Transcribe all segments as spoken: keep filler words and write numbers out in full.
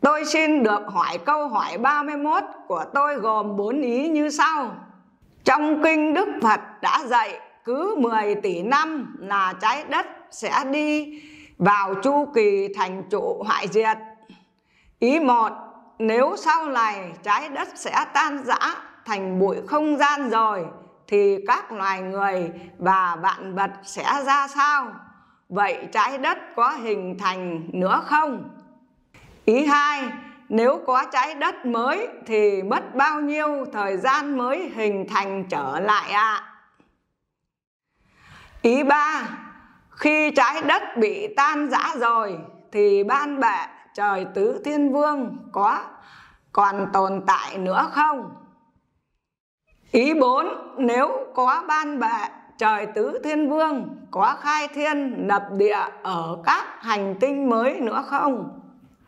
Tôi xin được hỏi câu hỏi ba mươi mốt của tôi gồm bốn ý như sau. Trong kinh Đức Phật đã dạy cứ mười tỷ năm là trái đất sẽ đi vào chu kỳ thành trụ hoại diệt. Ý một, nếu sau này trái đất sẽ tan rã thành bụi không gian rồi thì các loài người và vạn vật sẽ ra sao? Vậy trái đất có hình thành nữa không? Ý hai, nếu có trái đất mới thì mất bao nhiêu thời gian mới hình thành trở lại ạ? À? Ý ba, khi trái đất bị tan rã rồi thì ban bệ trời tứ thiên vương có còn tồn tại nữa không? Ý bốn, nếu có ban bệ trời tứ thiên vương có khai thiên lập địa ở các hành tinh mới nữa không?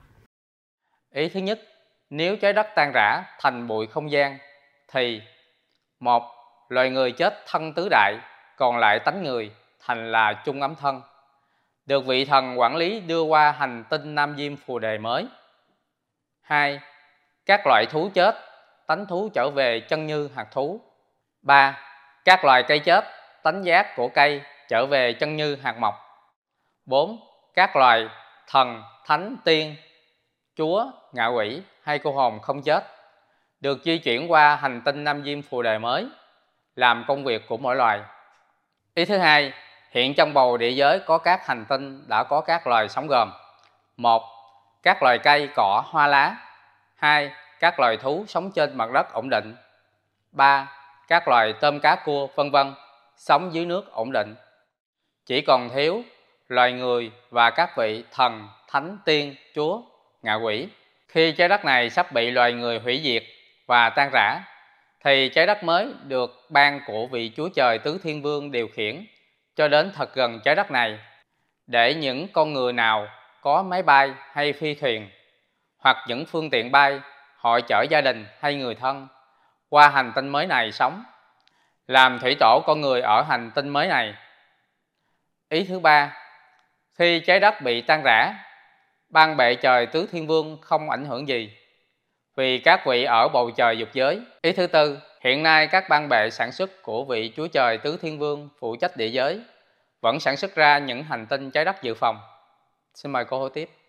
Ý thứ nhất, nếu trái đất tan rã thành bụi không gian thì một, loài người chết thân tứ đại, còn lại tánh người thành là chung ấm thân, được vị thần quản lý đưa qua hành tinh Nam Diêm Phù Đề mới. Hai, các loại thú chết, tánh thú trở về chân như hạt thú. Ba, các loài cây chết, tánh giác của cây trở về chân như hạt mộc. Bốn, các loài thần, thánh, tiên, chúa, ngạ quỷ hay cô hồn không chết được di chuyển qua hành tinh Nam Diêm Phù Đề mới làm công việc của mỗi loài. Ý thứ hai, hiện trong bầu địa giới có các hành tinh đã có các loài sống gồm: một, các loài cây, cỏ, hoa lá. Hai, các loài thú sống trên mặt đất ổn định. Ba, các loài tôm cá cua vân vân sống dưới nước ổn định. Chỉ còn thiếu loài người và các vị thần, thánh, tiên, chúa, ngạ quỷ. Khi trái đất này sắp bị loài người hủy diệt và tan rã thì trái đất mới được ban của vị Chúa Trời Tứ Thiên Vương điều khiển cho đến thật gần trái đất này, để những con người nào có máy bay hay phi thuyền hoặc những phương tiện bay hội chở gia đình hay người thân qua hành tinh mới này sống, làm thủy tổ con người ở hành tinh mới này. Ý thứ ba, khi trái đất bị tan rã, ban bệ trời Tứ Thiên Vương không ảnh hưởng gì, vì các vị ở bầu trời dục giới. Ý thứ tư, hiện nay các ban bệ sản xuất của vị Chúa Trời Tứ Thiên Vương phụ trách địa giới vẫn sản xuất ra những hành tinh trái đất dự phòng. Xin mời cô hỏi tiếp.